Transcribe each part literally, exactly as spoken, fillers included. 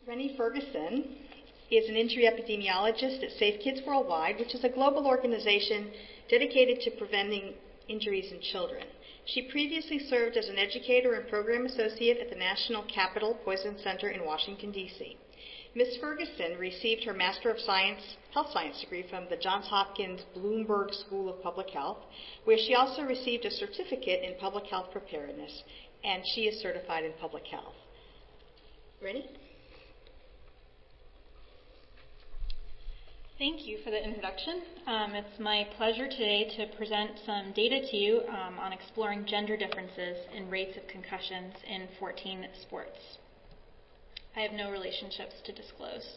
Rennie Ferguson is an injury epidemiologist at Safe Kids Worldwide, which is a global organization dedicated to preventing injuries in children. She previously served as an educator and program associate at the National Capital Poison Center in Washington, D C Miz Ferguson received her Master of Science, Health Science degree from the Johns Hopkins Bloomberg School of Public Health, where she also received a certificate in public health preparedness, and she is certified in public health. Rennie? Thank you for the introduction. Um, it's my pleasure today to present some data to you um, on exploring gender differences in rates of concussions in fourteen sports. I have no relationships to disclose.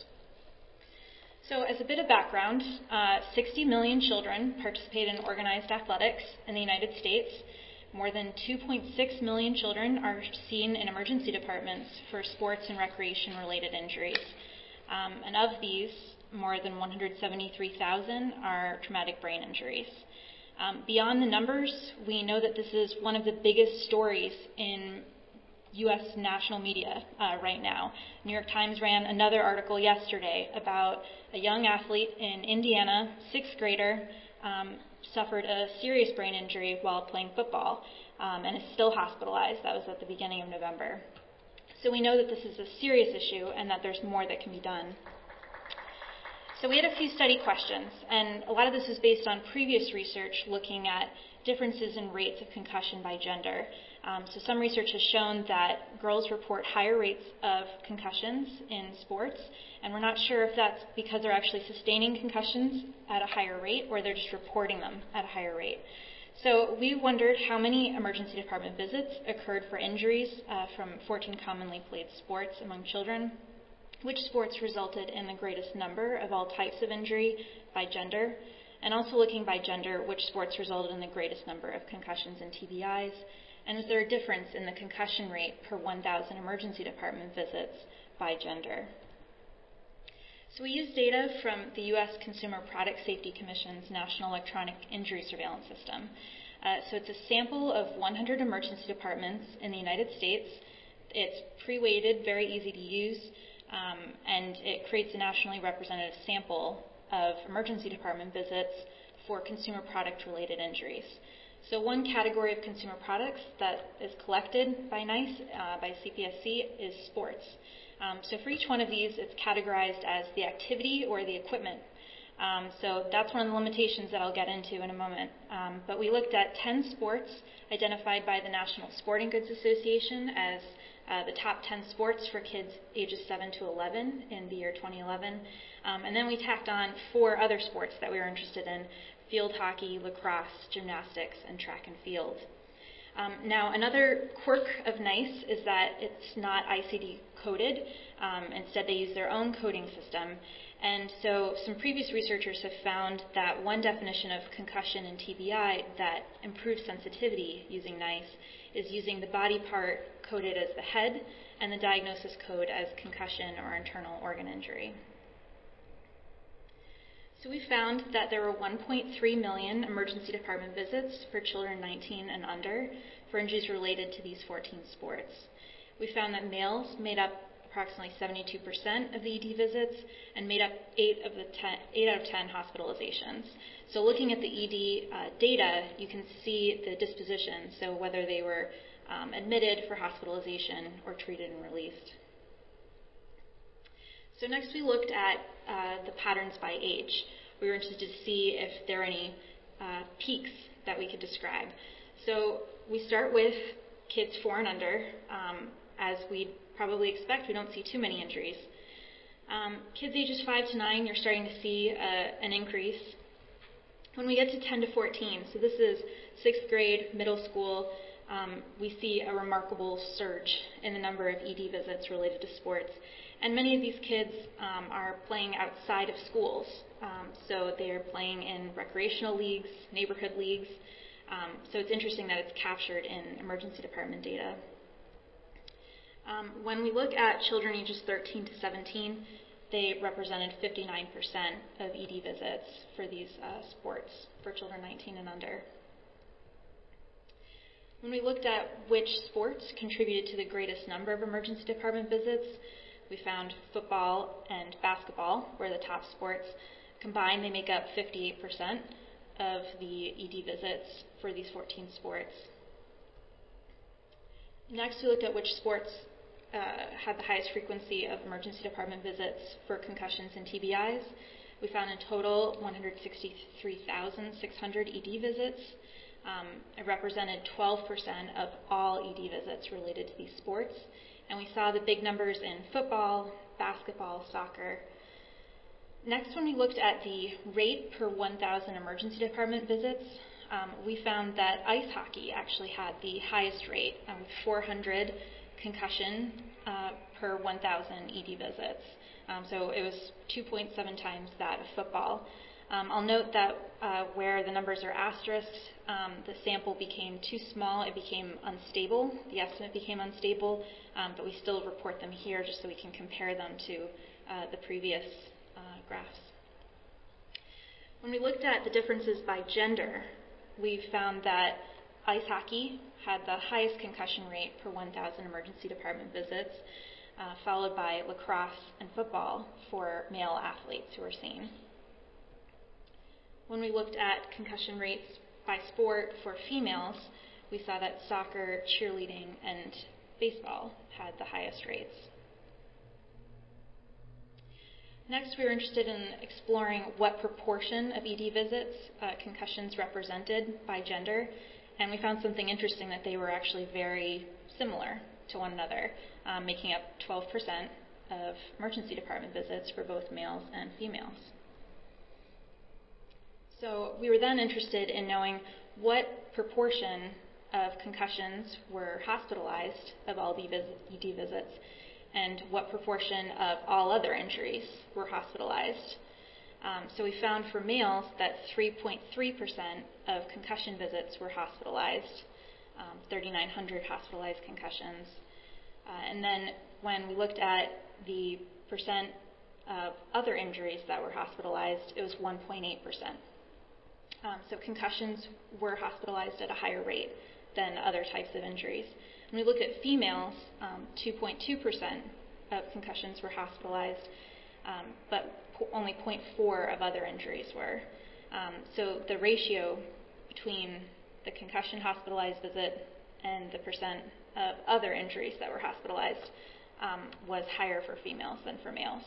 So as a bit of background, uh, sixty million children participate in organized athletics in the United States. More than two point six million children are seen in emergency departments for sports and recreation-related injuries. Um, and of these, more than one hundred seventy-three thousand are traumatic brain injuries. Um, beyond the numbers, we know that this is one of the biggest stories in U S national media uh, right now. New York Times ran another article yesterday about a young athlete in Indiana, sixth grader, um, suffered a serious brain injury while playing football um, and is still hospitalized. That was at the beginning of November. So we know that this is a serious issue and that there's more that can be done. So we had a few study questions, and a lot of this is based on previous research looking at differences in rates of concussion by gender. Um, so some research has shown that girls report higher rates of concussions in sports, and we're not sure if that's because they're actually sustaining concussions at a higher rate or they're just reporting them at a higher rate. So we wondered how many emergency department visits occurred for injuries uh, from fourteen commonly played sports among children, which sports resulted in the greatest number of all types of injury by gender, and also looking by gender, which sports resulted in the greatest number of concussions and T B Is, and is there a difference in the concussion rate per one thousand emergency department visits by gender. So we used data from the U S Consumer Product Safety Commission's National Electronic Injury Surveillance System. Uh, so it's a sample of one hundred emergency departments in the United States. It's pre-weighted, very easy to use, um, and it creates a nationally representative sample of emergency department visits for consumer product-related injuries. So one category of consumer products that is collected by NICE, uh, by C P S C, is sports. Um, so for each one of these, it's categorized as the activity or the equipment. Um, so that's one of the limitations that I'll get into in a moment. Um, but we looked at ten sports identified by the National Sporting Goods Association as uh, the top ten sports for kids ages seven to eleven in the year twenty eleven. Um, and then we tacked on four other sports that we were interested in: field hockey, lacrosse, gymnastics, and track and field. Um, now, another quirk of NICE is that it's not I C D coded. Um, instead, they use their own coding system. And so some previous researchers have found that one definition of concussion and T B I that improves sensitivity using NICE is using the body part coded as the head and the diagnosis code as concussion or internal organ injury. So we found that there were one point three million emergency department visits for children nineteen and under for injuries related to these fourteen sports. We found that males made up approximately seventy-two percent of the E D visits and made up eight, of the ten, eight out of ten hospitalizations. So looking at the E D uh, data, you can see the disposition, so whether they were um, admitted for hospitalization or treated and released. So next we looked at uh, the patterns by age. We were interested to see if there are any uh, peaks that we could describe. So we start with kids four and under. Um, as we'd probably expect, we don't see too many injuries. Um, kids ages five to nine, you're starting to see uh, an increase. When we get to ten to fourteen, so this is sixth grade, middle school, um, we see a remarkable surge in the number of E D visits related to sports. And many of these kids um, are playing outside of schools. Um, so they're playing in recreational leagues, neighborhood leagues. Um, so it's interesting that it's captured in emergency department data. Um, when we look at children ages thirteen to seventeen, they represented fifty-nine percent of E D visits for these uh, sports for children nineteen and under. When we looked at which sports contributed to the greatest number of emergency department visits, we found football and basketball were the top sports. Combined, they make up fifty-eight percent of the E D visits for these fourteen sports. Next, we looked at which sports uh, had the highest frequency of emergency department visits for concussions and T B Is. We found in total one hundred sixty-three thousand six hundred E D visits. Um, it represented twelve percent of all E D visits related to these sports. And we saw the big numbers in football, basketball, soccer. Next, when we looked at the rate per one thousand emergency department visits, um, we found that ice hockey actually had the highest rate, um, with four hundred concussion uh, per one thousand E D visits. Um, so it was two point seven times that of football. Um, I'll note that uh, where the numbers are asterisked, um, the sample became too small. It became unstable. The estimate became unstable, um, but we still report them here just so we can compare them to uh, the previous uh, graphs. When we looked at the differences by gender, we found that ice hockey had the highest concussion rate per one thousand emergency department visits, uh, followed by lacrosse and football for male athletes who were seen. When we looked at concussion rates by sport for females, we saw that soccer, cheerleading, and baseball had the highest rates. Next, we were interested in exploring what proportion of E D visits uh, concussions represented by gender, and we found something interesting, that they were actually very similar to one another, um, making up twelve percent of emergency department visits for both males and females. So we were then interested in knowing what proportion of concussions were hospitalized of all E D visits, and what proportion of all other injuries were hospitalized. Um, so we found for males that three point three percent of concussion visits were hospitalized, um, three thousand nine hundred hospitalized concussions. Uh, and then when we looked at the percent of other injuries that were hospitalized, it was one point eight percent. Um, so concussions were hospitalized at a higher rate than other types of injuries. When we look at females, um, two point two percent of concussions were hospitalized, um, but po- only zero point four of other injuries were. Um, so the ratio between the concussion hospitalized visit and the percent of other injuries that were hospitalized um, was higher for females than for males.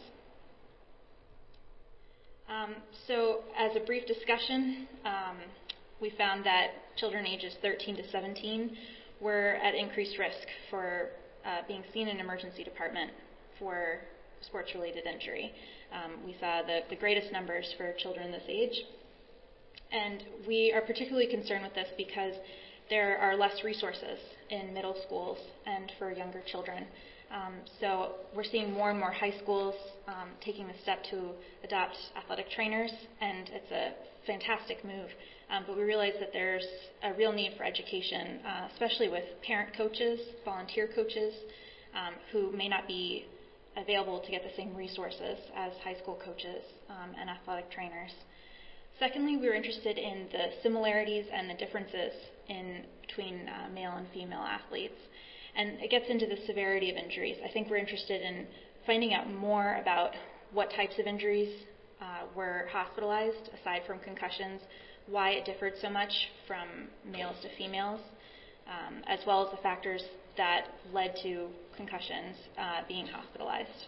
Um, so as a brief discussion, um, we found that children ages thirteen to seventeen were at increased risk for uh, being seen in an emergency department for sports-related injury. Um, we saw the, the greatest numbers for children this age. And we are particularly concerned with this because there are less resources in middle schools and for younger children. Um, so we're seeing more and more high schools um, taking the step to adopt athletic trainers, and it's a fantastic move. Um, but we realize that there's a real need for education, uh, especially with parent coaches, volunteer coaches, um, who may not be available to get the same resources as high school coaches um, and athletic trainers. Secondly, we were interested in the similarities and the differences in between uh, male and female athletes. And it gets into the severity of injuries. I think we're interested in finding out more about what types of injuries uh, were hospitalized, aside from concussions, why it differed so much from males to females, um, as well as the factors that led to concussions uh, being hospitalized.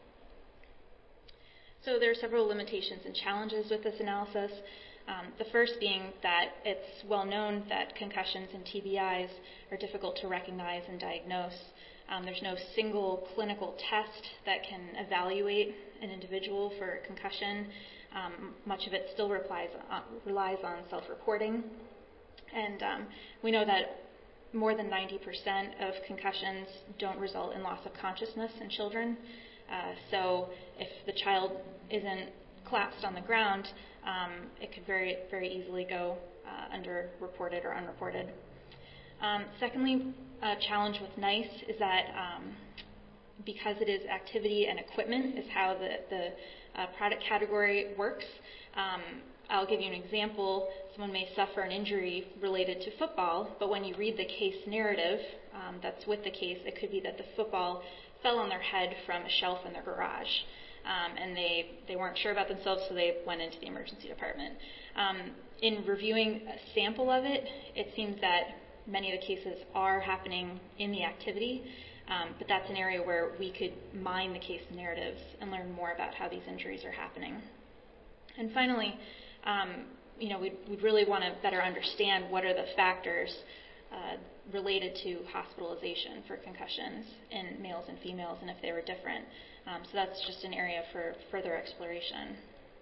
So there are several limitations and challenges with this analysis. Um, the first being that it's well known that concussions and T B Is are difficult to recognize and diagnose. Um, there's no single clinical test that can evaluate an individual for concussion. Um, much of it still relies on, relies on self-reporting. And um, we know that more than ninety percent of concussions don't result in loss of consciousness in children. Uh, so if the child isn't collapsed on the ground, um, it could very, very easily go uh, underreported or unreported. Um, secondly, a challenge with NICE is that um, because it is activity and equipment is how the, the uh, product category works. Um, I'll give you an example. Someone may suffer an injury related to football, but when you read the case narrative um, that's with the case, it could be that the football fell on their head from a shelf in their garage. Um, and they, they weren't sure about themselves, so they went into the emergency department. Um, in reviewing a sample of it, it seems that many of the cases are happening in the activity, um, but that's an area where we could mine the case narratives and learn more about how these injuries are happening. And finally, um, you know, we'd, we'd really want to better understand what are the factors uh, related to hospitalization for concussions in males and females, and if they were different. Um, so that's just an area for further exploration.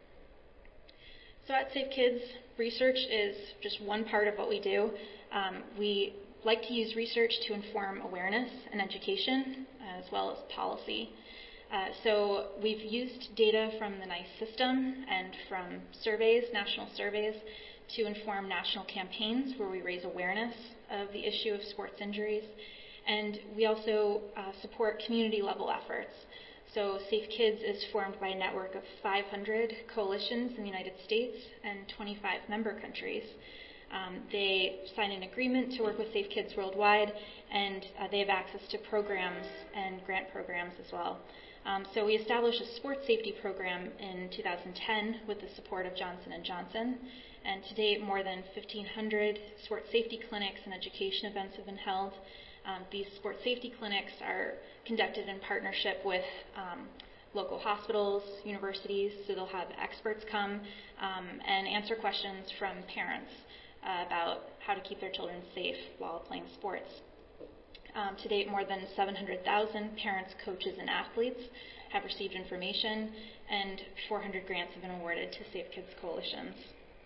So at Safe Kids, research is just one part of what we do. Um, we like to use research to inform awareness and education, as well as policy. Uh, so we've used data from the NICE system and from surveys, national surveys, to inform national campaigns where we raise awareness of the issue of sports injuries. And we also uh, support community-level efforts. So Safe Kids is formed by a network of five hundred coalitions in the United States and twenty-five member countries. Um, they sign an agreement to work with Safe Kids worldwide, and uh, they have access to programs and grant programs as well. Um, so we established a sports safety program in two thousand ten with the support of Johnson and Johnson. And to date, more than fifteen hundred sports safety clinics and education events have been held. Um, these sports safety clinics are conducted in partnership with um, local hospitals, universities, so they'll have experts come um, and answer questions from parents uh, about how to keep their children safe while playing sports. Um, to date, more than seven hundred thousand parents, coaches, and athletes have received information, and four hundred grants have been awarded to Safe Kids coalitions.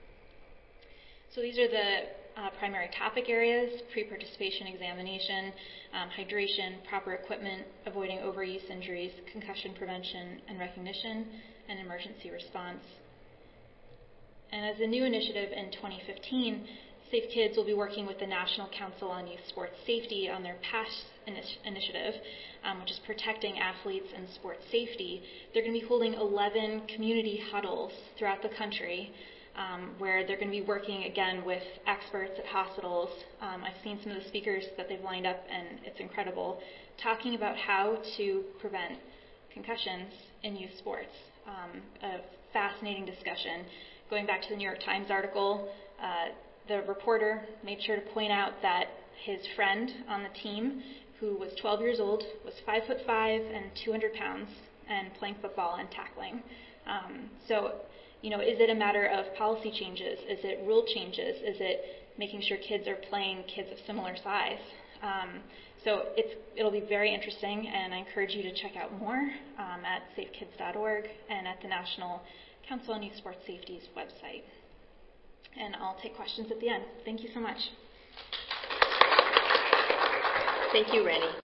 So these are the uh, primary topic areas: pre-participation examination, um, hydration, proper equipment, avoiding overuse injuries, concussion prevention and recognition, and emergency response. And as a new initiative in twenty fifteen, Safe Kids will be working with the National Council on Youth Sports Safety on their PASH initiative, um, which is protecting athletes and sports safety. They're going to be holding eleven community huddles throughout the country, Um, where they're going to be working again with experts at hospitals. Um, I've seen some of the speakers that they've lined up, and it's incredible, talking about how to prevent concussions in youth sports. Um, a fascinating discussion. Going back to the New York Times article, uh, the reporter made sure to point out that his friend on the team, who was twelve years old, was five foot five and two hundred pounds, and playing football and tackling. Um, so You know, is it a matter of policy changes? Is it rule changes? Is it making sure kids are playing kids of similar size? Um, so it's, it'll be very interesting, and I encourage you to check out more um, at safe kids dot org and at the National Council on Youth Sports Safety's website. And I'll take questions at the end. Thank you so much. Thank you, Rennie.